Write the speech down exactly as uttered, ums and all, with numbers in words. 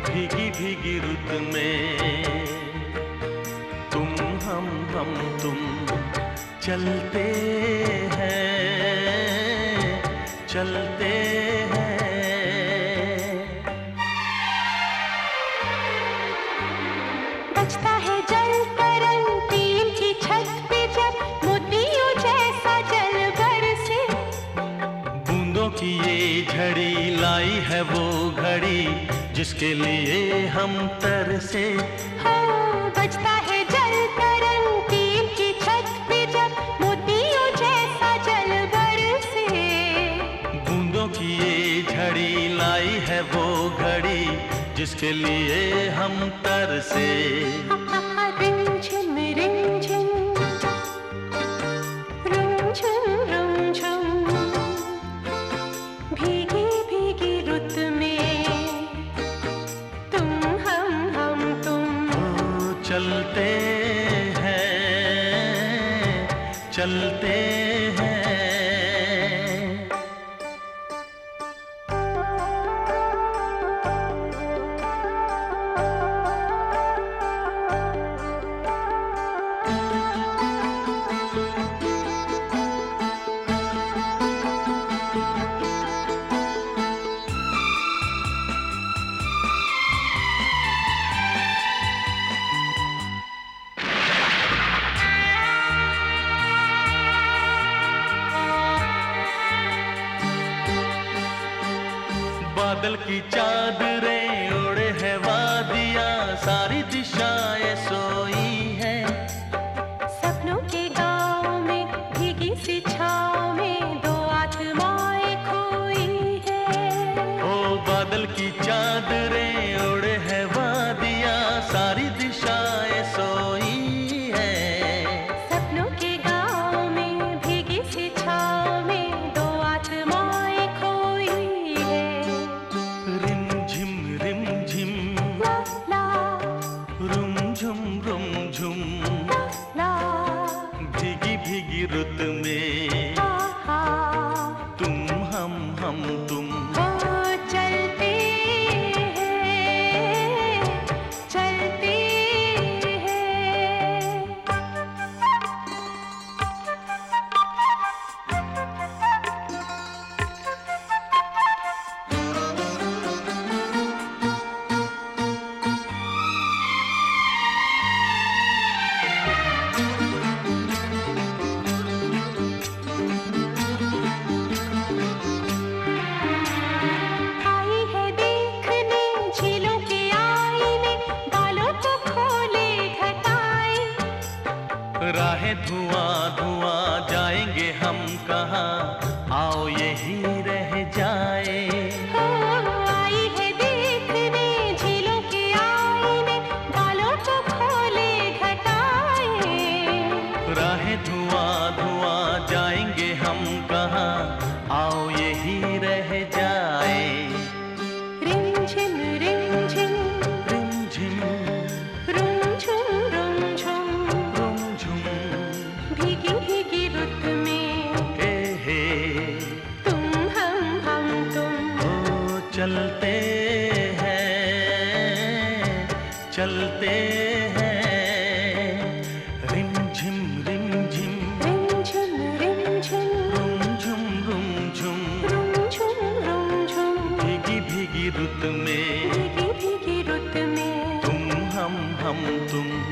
भीगी भीगी रुत में तुम हम हम तुम चलते हैं चलते हैं। बजता है जल तरंग टीम की छत पे जब मोतियों जैसा जल बरसे। बूंदों की ये झड़ी लाई है वो घड़ी जिसके लिए हम तरसे। हाँ, बजता है जल तरंग टीम की छत पे जब मोतियों जैसा जल बरसे। बूंदों की ये झड़ी लाई है वो घड़ी जिसके लिए हम तरसे। रिमझिम रिमझिम रुमझुम रुमझुम भीगी भीगी रुत में तुम हम हम तुम चलते हैं चलते हैं। बादल की चादरें ओढ़े है वादियाँ सारी दिशाएं सोई हैं। सपनों के गाँव में भीगी सी छाँव में दो आत्माएं खोई है। ओ बादल की चादरें ओढ़े है वादियाँ सारी दिशाएं सोई हैं। सपनों के गाँव में भीगी सी छाँव में दो आत्माएं खोई है। रिमझिम रिमझिम ला ला रुमझुम रुमझुम ला भीगी भीगी रुत में हा हा तुम हम हम तुम ओ चलते हैं चलते हैं। आई है देखने झीलों के आईने बालों को खोले घटाए। राहें धुआं धुआं जाएंगे हम कहाँ आओ यही रह जाए। हो आई है देखने झीलों के आईने बालों को खोले घटाए। राहें धुआं धुआं जाएंगे हम कहाँ आओ यही रह जाए। रिमझिम रिमझिम रिमझिम रुमझुम रुमझुम रुमझुम भीगी भीगी रुत में हे हे तुम हम हम तुम ओ चलते हैं चलते हैं। रिमझिम रिमझिम रिमझिम रिमझिम रुमझुम रुमझुम रुमझुम रुमझुम भीगी भीगी रुत में भीगी भीगी रुत में तुम हम हम तुम